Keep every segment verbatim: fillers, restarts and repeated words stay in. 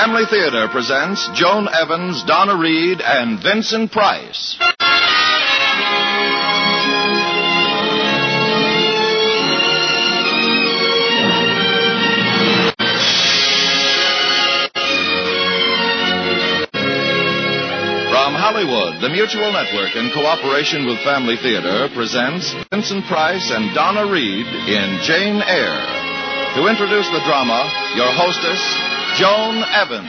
Family Theater presents Joan Evans, Donna Reed, and Vincent Price. From Hollywood, the Mutual Network, in cooperation with Family Theater, presents Vincent Price and Donna Reed in Jane Eyre. To introduce the drama, your hostess, Joan Evans.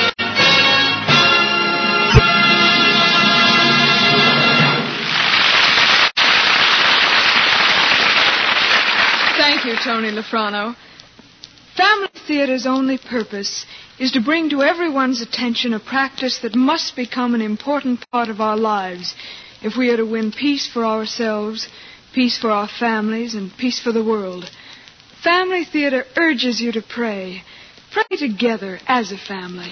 Thank you, Tony Lafrano. Family Theater's only purpose is to bring to everyone's attention a practice that must become an important part of our lives if we are to win peace for ourselves, peace for our families, and peace for the world. Family Theater urges you to pray. Pray together as a family.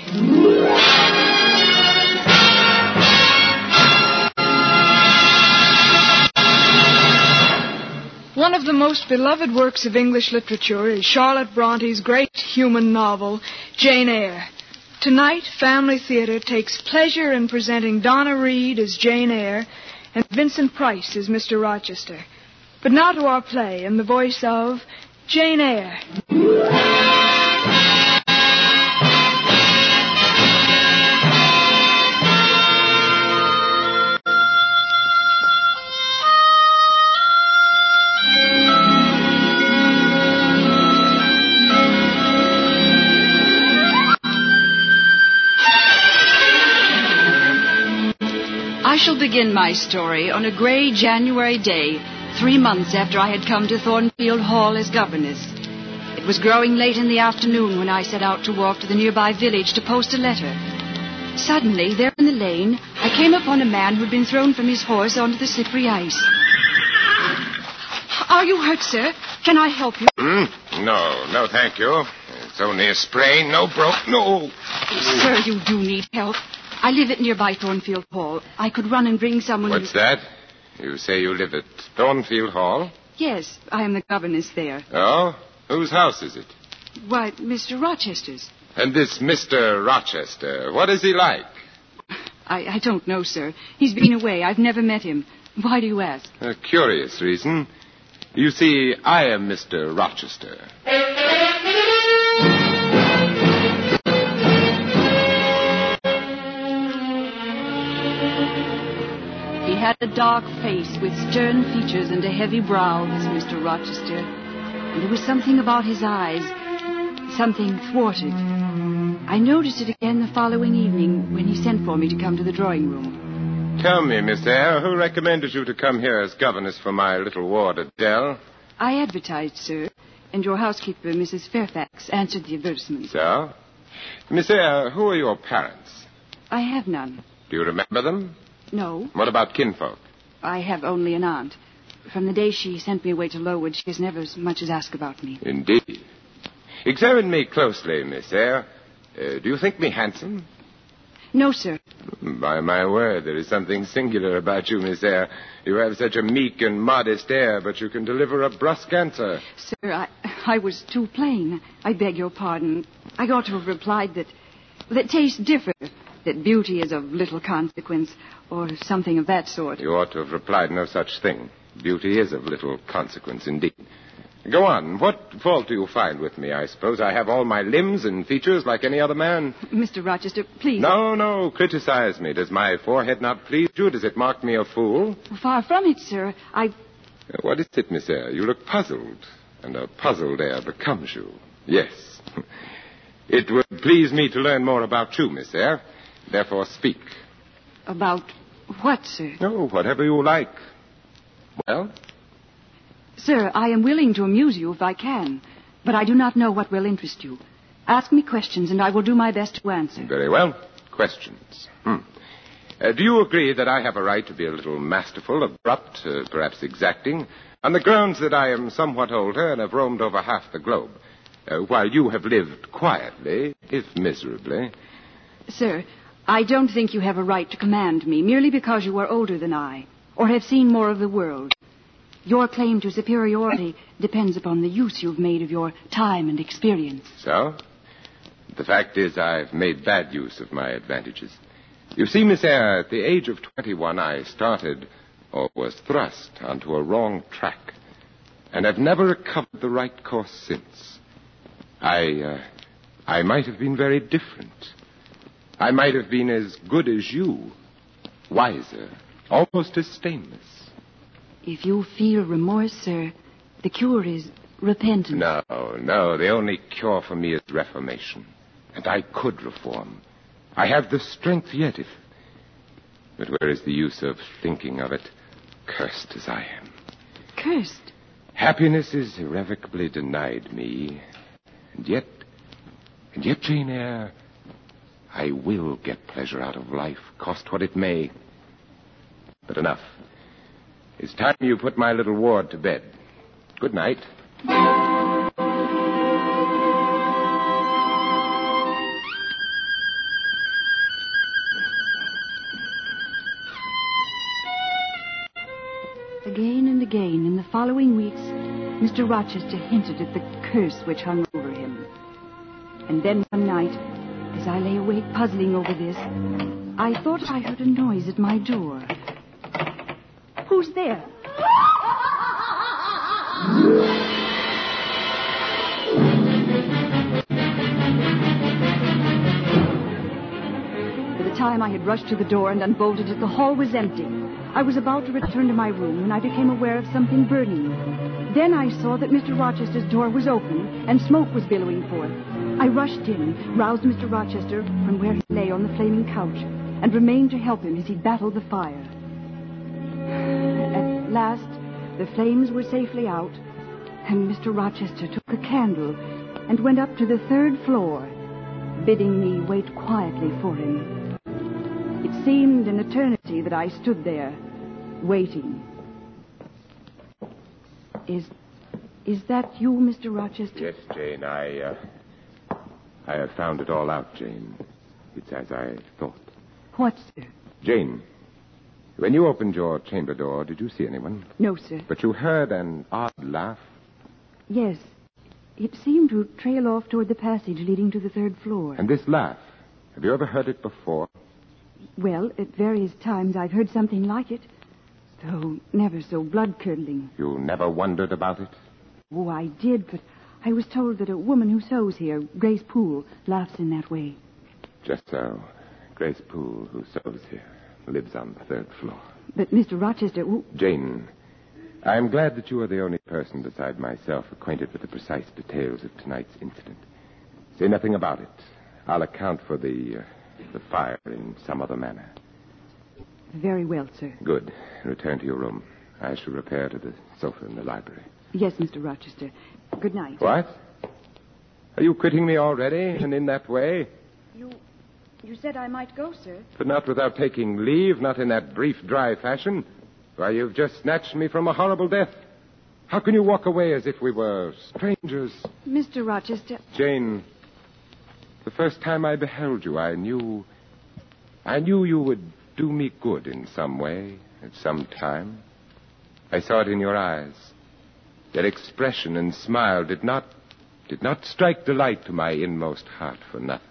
One of the most beloved works of English literature is Charlotte Bronte's great human novel, Jane Eyre. Tonight, Family Theater takes pleasure in presenting Donna Reed as Jane Eyre and Vincent Price as Mister Rochester. But now to our play in the voice of Jane Eyre. I shall begin my story on a grey January day, three months after I had come to Thornfield Hall as governess. It was growing late in the afternoon when I set out to walk to the nearby village to post a letter. Suddenly, there in the lane, I came upon a man who'd been thrown from his horse onto the slippery ice. Are you hurt, sir? Can I help you? Mm, no, no, thank you. It's only a sprain, no broke, no. Sir, you do need help. I live at nearby Thornfield Hall. I could run and bring someone... What's who... that? You say you live at Thornfield Hall? Yes, I am the governess there. Oh? Whose house is it? Why, Mister Rochester's. And this Mister Rochester, what is he like? I, I don't know, sir. He's been away. I've never met him. Why do you ask? A curious reason. You see, I am Mister Rochester. He had a dark face with stern features and a heavy brow, this Mister Rochester. And there was something about his eyes, something thwarted. I noticed it again the following evening when he sent for me to come to the drawing room. Tell me, Miss Eyre, who recommended you to come here as governess for my little ward at Dell? I advertised, sir, and your housekeeper, Missus Fairfax, answered the advertisement. So? Miss Eyre, who are your parents? I have none. Do you remember them? No. What about kinfolk? I have only an aunt. From the day she sent me away to Lowood, she has never as much as asked about me. Indeed. Examine me closely, Miss Eyre. Uh, do you think me handsome? No, sir. By my word, there is something singular about you, Miss Eyre. You have such a meek and modest air, but you can deliver a brusque answer. Sir, I, I was too plain. I beg your pardon. I ought to have replied that, that tastes differ, that beauty is of little consequence, or something of that sort. You ought to have replied no such thing. Beauty is of little consequence indeed. Go on. What fault do you find with me? I suppose I have all my limbs and features like any other man. Mister Rochester, please. No, no. Criticize me. Does my forehead not please you? Does it mark me a fool? Far from it, sir. I... What is it, Miss Eyre? You look puzzled, and a puzzled air becomes you. Yes. It would please me to learn more about you, Miss Eyre. Therefore, speak. About what, sir? Oh, whatever you like. Well? Sir, I am willing to amuse you if I can, but I do not know what will interest you. Ask me questions, and I will do my best to answer. Very well. Questions. Hmm. Uh, do you agree that I have a right to be a little masterful, abrupt, uh, perhaps exacting, on the grounds that I am somewhat older and have roamed over half the globe, uh, while you have lived quietly, if miserably? Sir, I don't think you have a right to command me merely because you are older than I, or have seen more of the world. Your claim to superiority depends upon the use you've made of your time and experience. So? The fact is, I've made bad use of my advantages. You see, Miss Eyre, at the age of twenty-one, I started, or was thrust, onto a wrong track, and have never recovered the right course since. I, uh, I might have been very different. I might have been as good as you, wiser, almost as stainless. If you feel remorse, sir, the cure is repentance. No, no, the only cure for me is reformation. And I could reform. I have the strength yet, if... But where is the use of thinking of it, cursed as I am? Cursed? Happiness is irrevocably denied me. And yet, and yet, Jane Eyre, I will get pleasure out of life, cost what it may. But enough. It's time you put my little ward to bed. Good night. Again and again in the following weeks, Mister Rochester hinted at the curse which hung over him. And then one night, as I lay awake puzzling over this, I thought I heard a noise at my door. Who's there? By the time I had rushed to the door and unbolted it, the hall was empty. I was about to return to my room when I became aware of something burning. Then I saw that Mister Rochester's door was open and smoke was billowing forth. I rushed in, roused Mister Rochester from where he lay on the flaming couch, and remained to help him as he battled the fire. At last, the flames were safely out, and Mister Rochester took a candle and went up to the third floor, bidding me wait quietly for him. It seemed an eternity that I stood there, waiting. Is... is that you, Mister Rochester? Yes, Jane, I, uh... I have found it all out, Jane. It's as I thought. What, sir? Jane, when you opened your chamber door, did you see anyone? No, sir. But you heard an odd laugh? Yes. It seemed to trail off toward the passage leading to the third floor. And this laugh, have you ever heard it before? Well, at various times I've heard something like it, though never so blood-curdling. You never wondered about it? Oh, I did, but I was told that a woman who sews here, Grace Poole, laughs in that way. Just so. Grace Poole, who sews here, lives on the third floor. But Mister Rochester... Who... Jane, I am glad that you are the only person beside myself acquainted with the precise details of tonight's incident. Say nothing about it. I'll account for the... Uh, the fire in some other manner. Very well, sir. Good. Return to your room. I shall repair to the sofa in the library. Yes, Mister Rochester. Good night. What? Are you quitting me already, and in that way? You... you said I might go, sir. But not without taking leave, not in that brief, dry fashion. Why, you've just snatched me from a horrible death. How can you walk away as if we were strangers? Mister Rochester... Jane... The first time I beheld you, I knew... I knew you would do me good in some way, at some time. I saw it in your eyes. That expression and smile did not... did not strike delight to my inmost heart for nothing.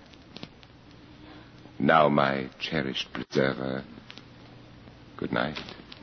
Now, my cherished preserver, good night.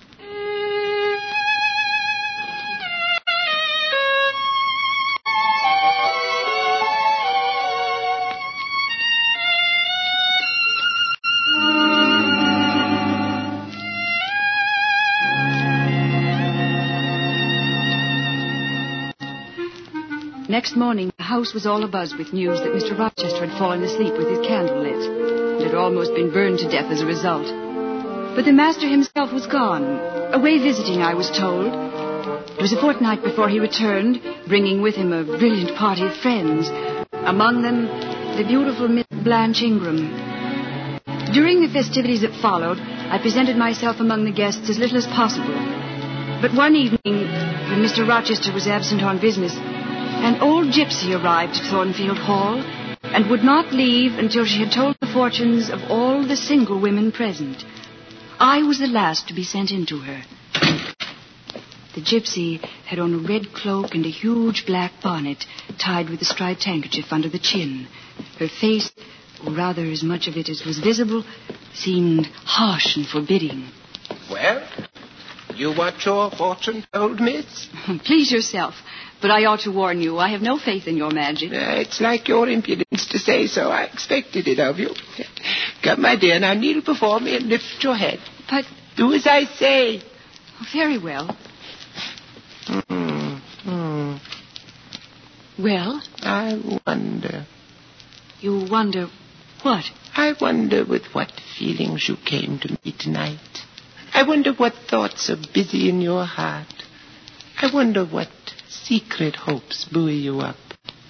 Next morning, the house was all abuzz with news that Mister Rochester had fallen asleep with his candle lit, and had almost been burned to death as a result. But the master himself was gone, away visiting, I was told. It was a fortnight before he returned, bringing with him a brilliant party of friends, among them the beautiful Miss Blanche Ingram. During the festivities that followed, I presented myself among the guests as little as possible. But one evening, when Mister Rochester was absent on business, an old gypsy arrived at Thornfield Hall and would not leave until she had told the fortunes of all the single women present. I was the last to be sent in to her. The gypsy had on a red cloak and a huge black bonnet tied with a striped handkerchief under the chin. Her face, or rather as much of it as was visible, seemed harsh and forbidding. Well, you want your fortune told, miss? Please yourself. But I ought to warn you, I have no faith in your magic. Uh, it's like your impudence to say so. I expected it of you. Come, my dear, now kneel before me and lift your head. But... Do as I say. Oh, very well. Mm-hmm. Well? I wonder. You wonder what? I wonder with what feelings you came to me tonight. I wonder what thoughts are busy in your heart. I wonder what secret hopes buoy you up.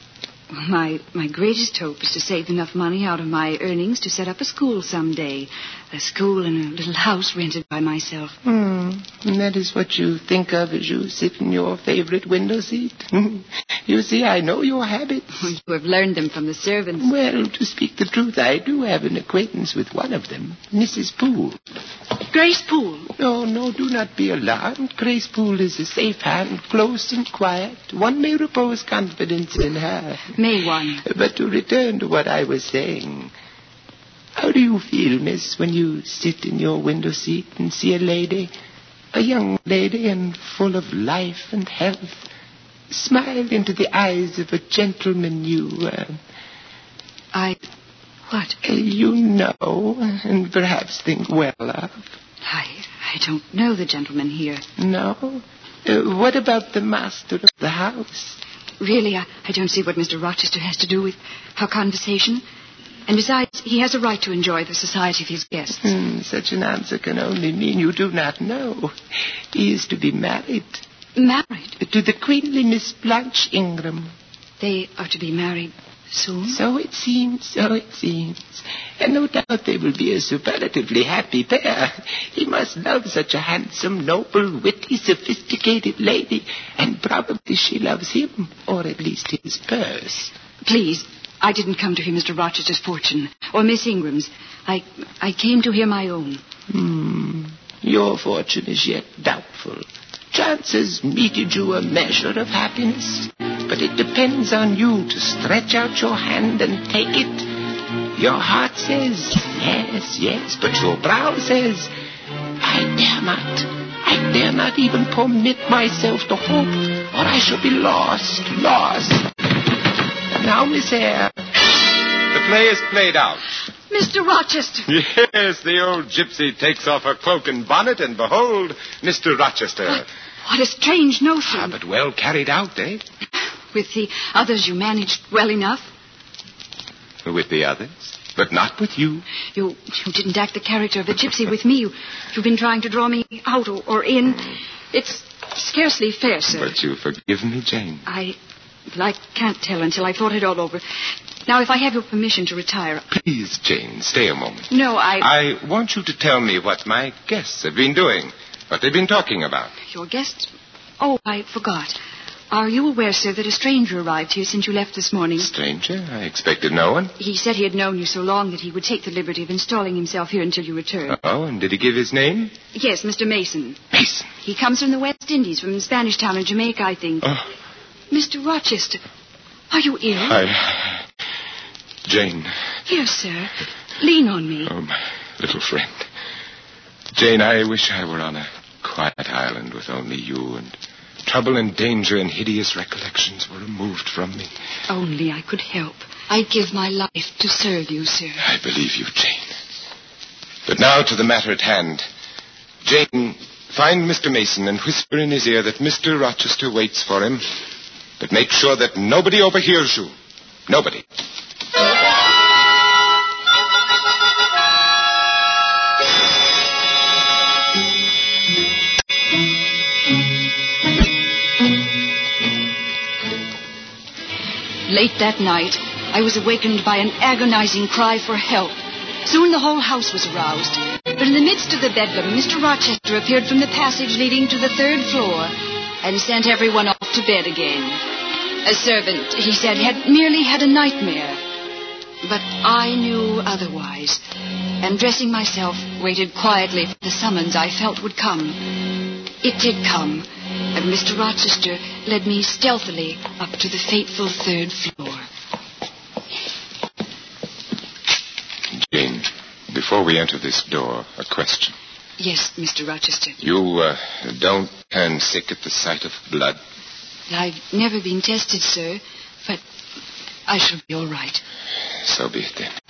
My my greatest hope is to save enough money out of my earnings to set up a school someday. A school in a little house rented by myself. Hmm. And that is what you think of as you sit in your favorite window seat? You see, I know your habits. You have learned them from the servants. Well, to speak the truth, I do have an acquaintance with one of them, Missus Poole. Grace Poole? No, no, do not be alarmed. Grace Poole is a safe hand, close and quiet. One may repose confidence in her. May one. But to return to what I was saying, how do you feel, miss, when you sit in your window seat and see a lady, a young lady and full of life and health, smile into the eyes of a gentleman you... Uh, I... What? Uh, you know, and perhaps think well of. I... I don't know the gentleman here. No? Uh, what about the master of the house? Really, I, I don't see what Mister Rochester has to do with our conversation. And besides, he has a right to enjoy the society of his guests. Hmm, such an answer can only mean you do not know. He is to be married. Married? To the queenly Miss Blanche Ingram. They are to be married soon? So it seems, so it seems. And no doubt they will be a superlatively happy pair. He must love such a handsome, noble, witty, sophisticated lady. And probably she loves him, or at least his purse. Please, I didn't come to hear Mister Rochester's fortune, or Miss Ingram's. I I came to hear my own. Hmm. Your fortune is yet doubtful. Chance has meted you a measure of happiness, but it depends on you to stretch out your hand and take it. Your heart says, yes, yes, but your brow says, I dare not. I dare not even permit myself to hope, or I shall be lost, lost. Now, Miss Eyre. The play is played out. Mister Rochester! Yes, the old gypsy takes off her cloak and bonnet, and behold, Mister Rochester. What, what a strange notion. Ah, but well carried out, eh? With the others you managed well enough. With the others, but not with you. You you didn't act the character of a gypsy with me. You, you've been trying to draw me out or, or in. It's scarcely fair, sir. But you forgive me, Jane. I... Well, I can't tell until I've thought it all over. Now, if I have your permission to retire... Please, Jane, stay a moment. No, I... I want you to tell me what my guests have been doing, what they've been talking about. Your guests? Oh, I forgot. Are you aware, sir, that a stranger arrived here since you left this morning? Stranger? I expected no one. He said he had known you so long that he would take the liberty of installing himself here until you return. Oh, and did he give his name? Yes, Mister Mason. Mason. He comes from the West Indies, from Spanish Town in Jamaica, I think. Oh. Mister Rochester, are you ill? I... Jane. Here, sir. Lean on me. Oh, my little friend. Jane, I wish I were on a quiet island with only you, and trouble and danger and hideous recollections were removed from me. Only I could help. I'd give my life to serve you, sir. I believe you, Jane. But now to the matter at hand. Jane, find Mister Mason and whisper in his ear that Mister Rochester waits for him. But make sure that nobody overhears you. Nobody. Late that night, I was awakened by an agonizing cry for help. Soon the whole house was aroused. But in the midst of the bedlam, Mister Rochester appeared from the passage leading to the third floor and sent everyone off to bed again. A servant, he said, had merely had a nightmare. But I knew otherwise, and dressing myself, waited quietly for the summons I felt would come. It did come, and Mister Rochester led me stealthily up to the fateful third floor. Before we enter this door, a question. Yes, Mister Rochester. You uh, don't turn sick at the sight of blood? I've never been tested, sir, but I shall be all right. So be it, then.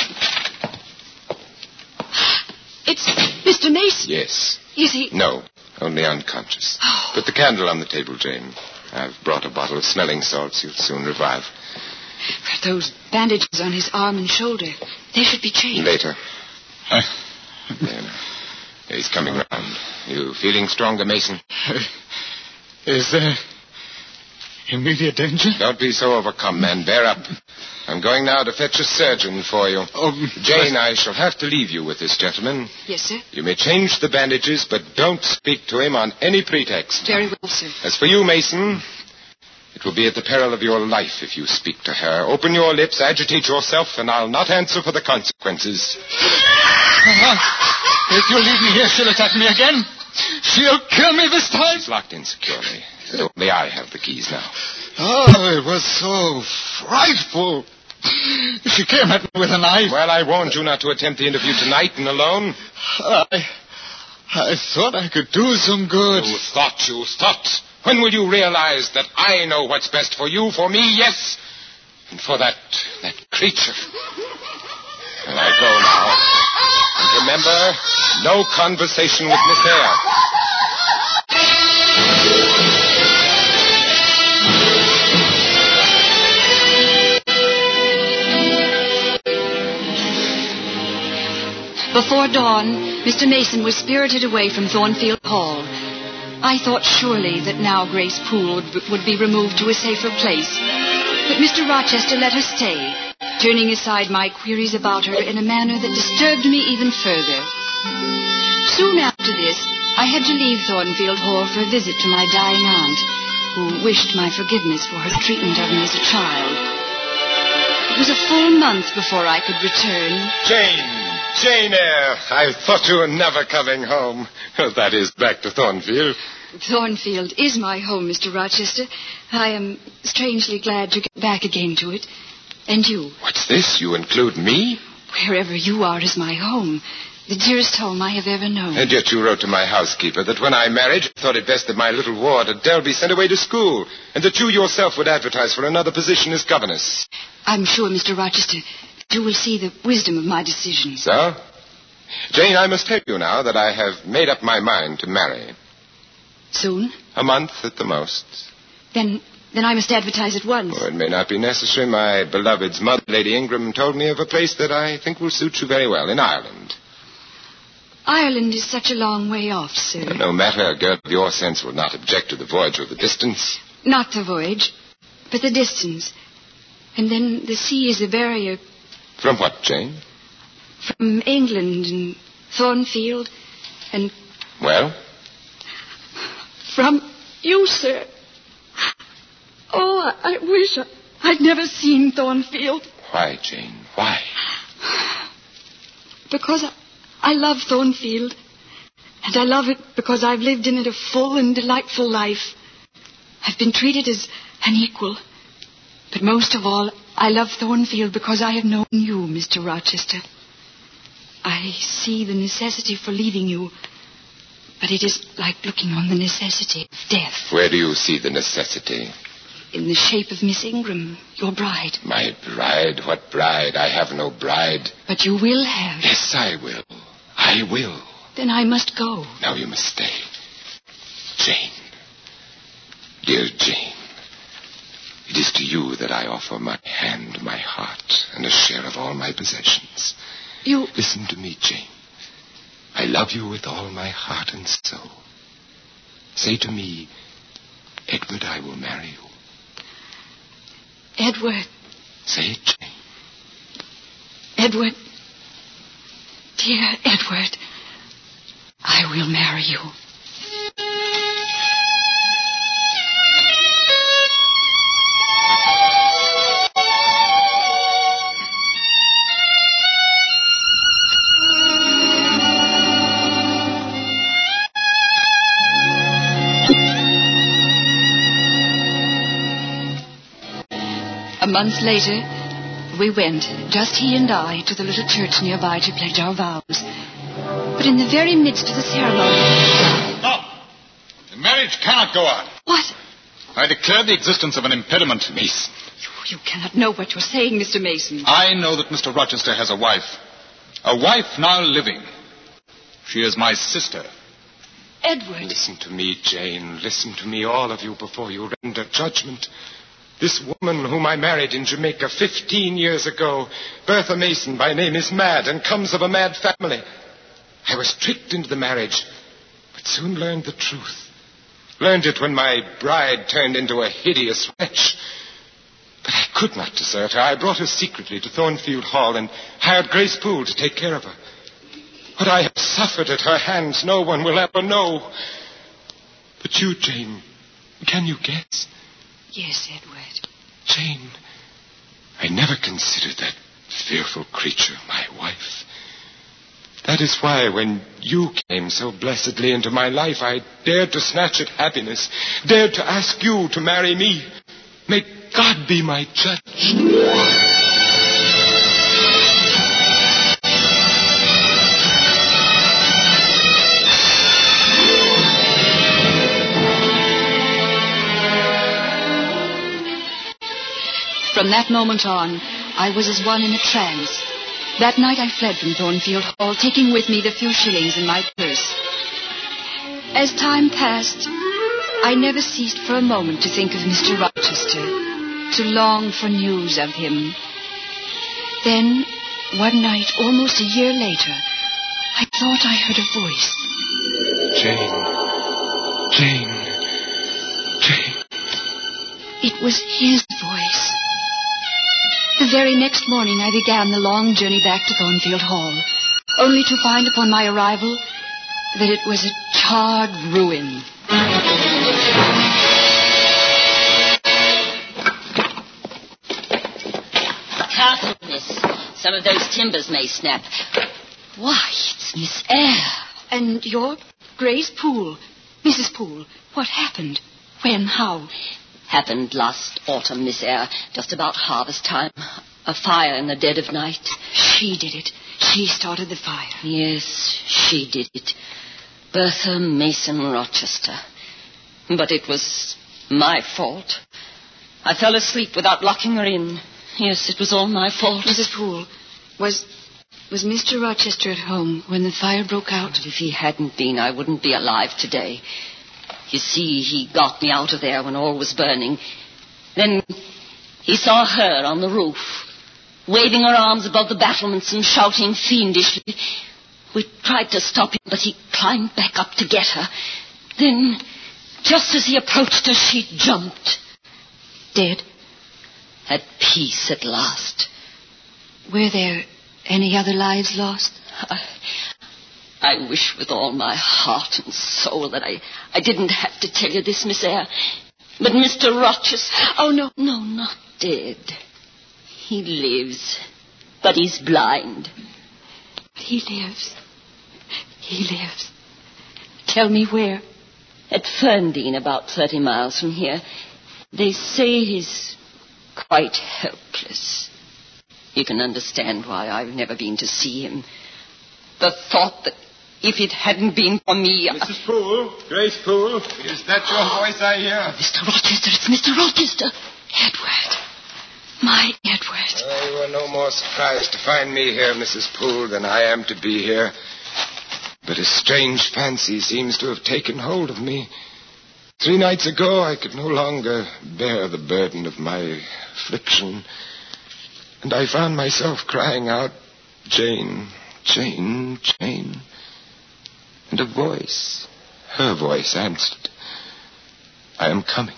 It's Mister Mason. Yes. Is he? No, only unconscious. Oh. Put the candle on the table, Jane. I've brought a bottle of smelling salts. You'll soon revive. But those bandages on his arm and shoulder, they should be changed. Later. Huh? There now. He's coming round. You feeling stronger, Mason? Is there immediate danger? Don't be so overcome, man. Bear up. I'm going now to fetch a surgeon for you. Oh, Jane, I shall have to leave you with this gentleman. Yes, sir. You may change the bandages, but don't speak to him on any pretext. Very well, sir. As for you, Mason, it will be at the peril of your life if you speak to her. Open your lips, agitate yourself, and I'll not answer for the consequences. If you leave me here, she'll attack me again. She'll kill me this time. She's locked in securely. And only I have the keys now. Oh, it was so frightful. She came at me with a knife. Well, I warned you not to attempt the interview tonight and alone. I, I thought I could do some good. You thought, you thought. When will you realize that I know what's best for you, for me, yes, and for that, that creature? And I go now. And remember, no conversation with Miss Eyre. Before dawn, Mister Mason was spirited away from Thornfield Hall. I thought surely that now Grace Poole would be removed to a safer place. But Mister Rochester let her stay, turning aside my queries about her in a manner that disturbed me even further. Soon after this, I had to leave Thornfield Hall for a visit to my dying aunt, who wished my forgiveness for her treatment of me as a child. It was a full month before I could return. Jane, Jane Eyre, I thought you were never coming home. That is, back to Thornfield. Thornfield is my home, Mister Rochester. I am strangely glad to get back again to it. And you? What's this? You include me? Wherever you are is my home. The dearest home I have ever known. And yet you wrote to my housekeeper that when I married, you thought it best that my little ward at Del be sent away to school, and that you yourself would advertise for another position as governess. I'm sure, Mister Rochester, you will see the wisdom of my decision. So? Jane, I must tell you now that I have made up my mind to marry. Soon? A month at the most. Then then I must advertise at once. Oh, it may not be necessary. My beloved's mother, Lady Ingram, told me of a place that I think will suit you very well, in Ireland. Ireland is such a long way off, sir. No matter, a girl of your sense will not object to the voyage or the distance. Not the voyage, but the distance. And then the sea is a barrier. From what, Jane? From England and Thornfield and... Well? From you, sir. Oh, I, I wish I, I'd never seen Thornfield. Why, Jane? Why? Because I, I love Thornfield. And I love it because I've lived in it a full and delightful life. I've been treated as an equal. But most of all, I love Thornfield because I have known you, Mister Rochester. I see the necessity for leaving you, but it is like looking on the necessity of death. Where do you see the necessity? In the shape of Miss Ingram, your bride. My bride? What bride? I have no bride. But you will have. Yes, I will. I will. Then I must go. Now you must stay. Jane. Dear Jane. It is to you that I offer my hand, my heart, and a share of all my possessions. You... Listen to me, Jane. I love you with all my heart and soul. Say to me, Edward, I will marry you. Edward. Say it, Jane. Edward. Dear Edward, I will marry you. A month later, we went, just he and I, to the little church nearby to pledge our vows. But in the very midst of the ceremony... No! The marriage cannot go on. What? I declare the existence of an impediment, Mason. You, you cannot know what you're saying, Mister Mason. I know that Mister Rochester has a wife. A wife now living. She is my sister. Edward. Listen to me, Jane. Listen to me, all of you, before you render judgment. This woman whom I married in Jamaica fifteen years ago, Bertha Mason by name, is mad and comes of a mad family. I was tricked into the marriage, but soon learned the truth. Learned it when my bride turned into a hideous wretch. But I could not desert her. I brought her secretly to Thornfield Hall and hired Grace Poole to take care of her. What I have suffered at her hands, no one will ever know. But you, Jane, can you guess? Yes, Edward. Jane, I never considered that fearful creature my wife. That is why when you came so blessedly into my life, I dared to snatch at happiness, dared to ask you to marry me. May God be my judge. From that moment on, I was as one in a trance. That night I fled from Thornfield Hall, taking with me the few shillings in my purse. As time passed, I never ceased for a moment to think of Mister Rochester, to long for news of him. Then, one night, almost a year later, I thought I heard a voice. Jane. Jane. Jane. It was his voice. The very next morning I began the long journey back to Thornfield Hall, only to find upon my arrival that it was a charred ruin. Careful, miss. Some of those timbers may snap. Why, it's Miss Eyre. And you're Grace Poole. Missus Poole, what happened? When? How? Happened last autumn, Miss Eyre, just about harvest time. A fire in the dead of night. She did it. She started the fire. Yes, she did it. Bertha Mason Rochester. But it was my fault. I fell asleep without locking her in. Yes, it was all my fault. Missus Poole, was was Mister Rochester at home when the fire broke out? But if he hadn't been, I wouldn't be alive today. You see, he got me out of there when all was burning. Then he saw her on the roof, waving her arms above the battlements and shouting fiendishly. We tried to stop him, but he climbed back up to get her. Then, just as he approached her, she jumped. Dead? At peace at last. Were there any other lives lost? I... I wish with all my heart and soul that I, I didn't have to tell you this, Miss Eyre. But Mister Rochester... Oh, no. No, not dead. He lives, but he's blind. He lives. He lives. Tell me where. At Ferndean, about thirty miles from here. They say he's quite helpless. You can understand why I've never been to see him. The thought that if it hadn't been for me... Missus Poole, Grace Poole, is that your voice I hear? Mister Rochester, it's Mister Rochester. Edward. My Edward. Oh, you are no more surprised to find me here, Missus Poole, than I am to be here. But a strange fancy seems to have taken hold of me. Three nights ago, I could no longer bear the burden of my affliction. And I found myself crying out, Jane, Jane, Jane. And a voice, her voice, answered, I am coming.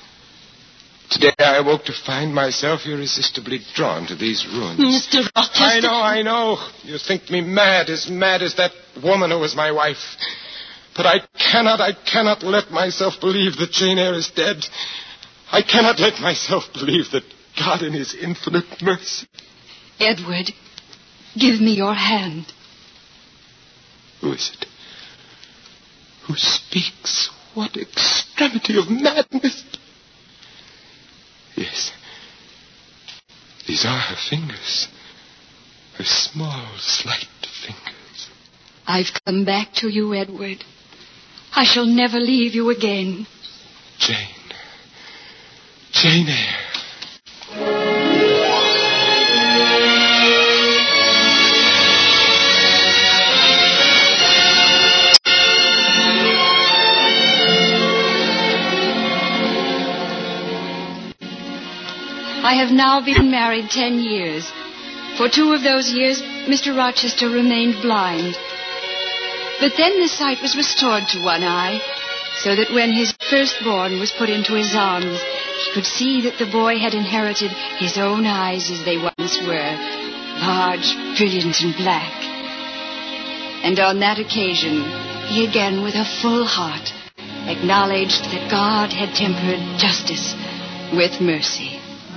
Today I awoke to find myself irresistibly drawn to these ruins. Mister Rochester... I know, I know. You think me mad, as mad as that woman who was my wife. But I cannot, I cannot let myself believe that Jane Eyre is dead. I cannot let myself believe that God in his infinite mercy... Edward, give me your hand. Who is it? Who speaks? What extremity of madness! Yes. These are her fingers. Her small, slight fingers. I've come back to you, Edward. I shall never leave you again. Jane. Jane Eyre. I have now been married ten years. For two of those years, Mister Rochester remained blind. But then the sight was restored to one eye, so that when his firstborn was put into his arms, he could see that the boy had inherited his own eyes as they once were, large, brilliant, and black. And on that occasion, he again, with a full heart, acknowledged that God had tempered justice with mercy.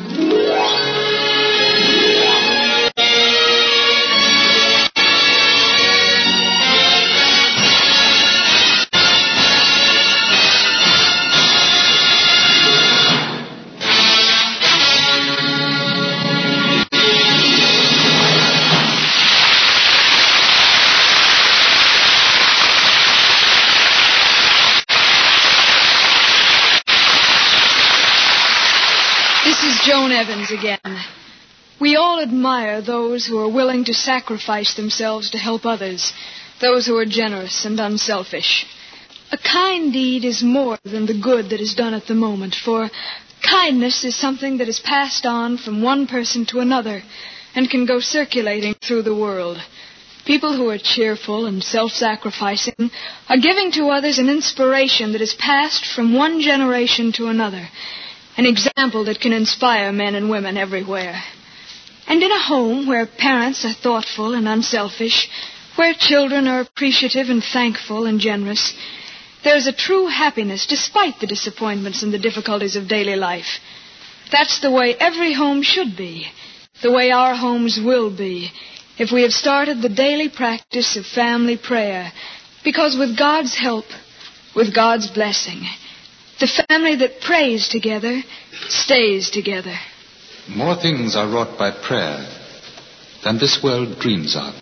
Joan Evans again. We all admire those who are willing to sacrifice themselves to help others, those who are generous and unselfish. A kind deed is more than the good that is done at the moment, for kindness is something that is passed on from one person to another and can go circulating through the world. People who are cheerful and self-sacrificing are giving to others an inspiration that is passed from one generation to another. An example that can inspire men and women everywhere. And in a home where parents are thoughtful and unselfish, where children are appreciative and thankful and generous, there's a true happiness despite the disappointments and the difficulties of daily life. That's the way every home should be, the way our homes will be, if we have started the daily practice of family prayer, because with God's help, with God's blessing, the family that prays together stays together. More things are wrought by prayer than this world dreams of.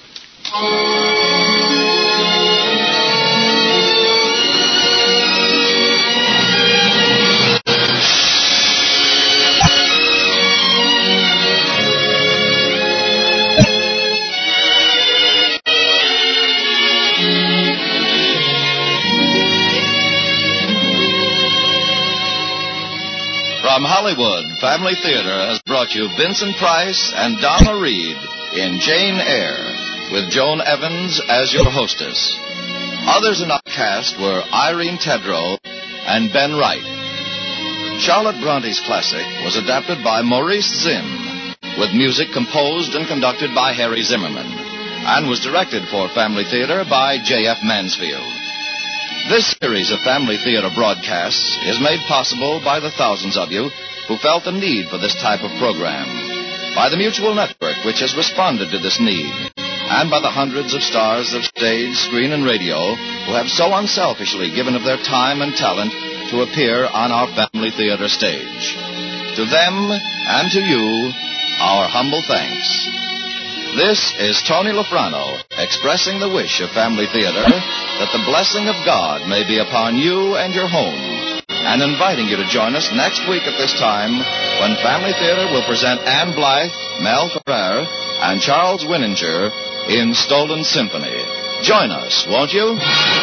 From Hollywood, Family Theater has brought you Vincent Price and Donna Reed in Jane Eyre, with Joan Evans as your hostess. Others in our cast were Irene Tedrow and Ben Wright. Charlotte Bronte's classic was adapted by Maurice Zimm, with music composed and conducted by Harry Zimmerman, and was directed for Family Theater by J F Mansfield. This series of Family Theater broadcasts is made possible by the thousands of you who felt the need for this type of program, by the Mutual Network, which has responded to this need, and by the hundreds of stars of stage, screen, and radio who have so unselfishly given of their time and talent to appear on our Family Theater stage. To them and to you, our humble thanks. This is Tony Lafrano expressing the wish of Family Theater that the blessing of God may be upon you and your home, and inviting you to join us next week at this time when Family Theater will present Anne Blythe, Mel Ferrer, and Charles Winninger in Stolen Symphony. Join us, won't you?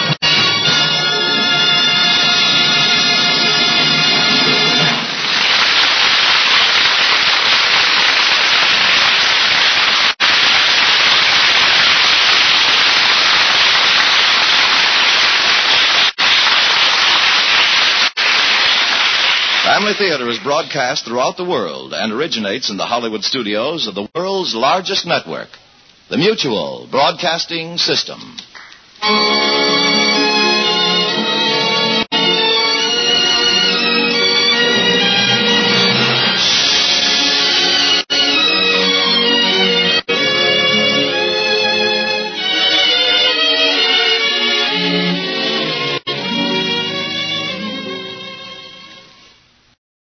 Family Theater is broadcast throughout the world and originates in the Hollywood studios of the world's largest network, the Mutual Broadcasting System.